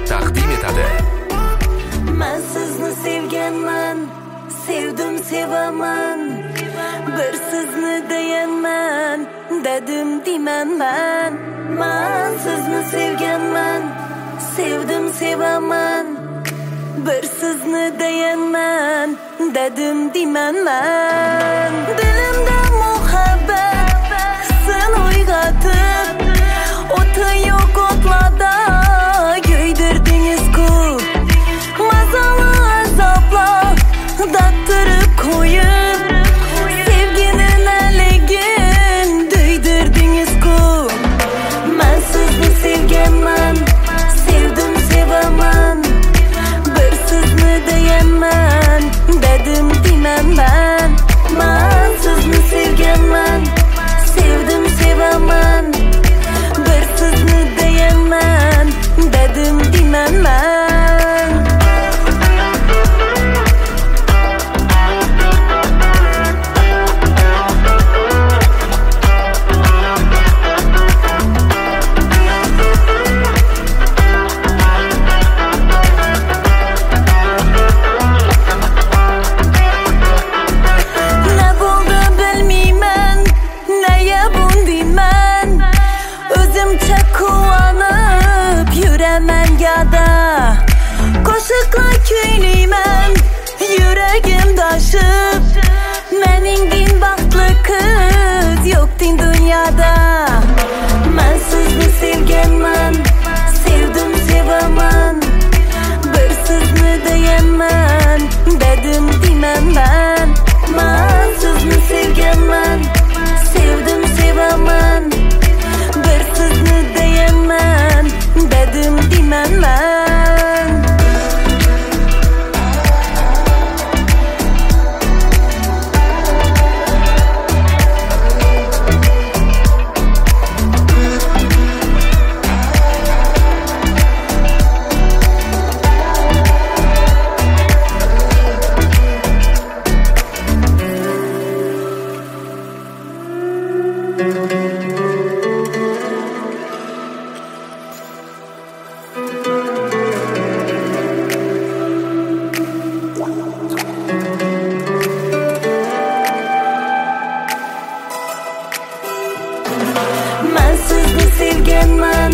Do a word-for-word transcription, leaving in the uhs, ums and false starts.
taqdim etadi. Men sizni sevganman, sevdim sevaman. Bir sizni deyanman, dedim demanman. Men sizni sevganman, sevdim sevaman. Bir sizni deyanman, dedim demanman. Dilimda muhabbat hissin uyg'otib, o'ti yo'q o'tlarda kuydirdingiz-ku. Mazali azoblar daqtirib qo'yib, sevgini naligin duydirdingiz-ku. Men sizni sevganman, sevdim sevaman. Bir sizni deyanman, dedim demanman. Men sizni sevganman, sevdim sevaman. Bir sizni deyanman, dedim demanman. Ne buldu bilmeymen, neye bundiyman. O'zimcha quvonib yuraman yada. Qo'shiqlar kuylayman, yuragim toshib. Meningdin baxtli qiz yo'qdin dunyoda. Men sizni sevganman, sevdim sevaman. Bir sizni deyanman, dedim demanman. Men sizni sevganman, sevdim sevaman. Bir sizni deyanman, dedim demanman. Men sizni sevganman,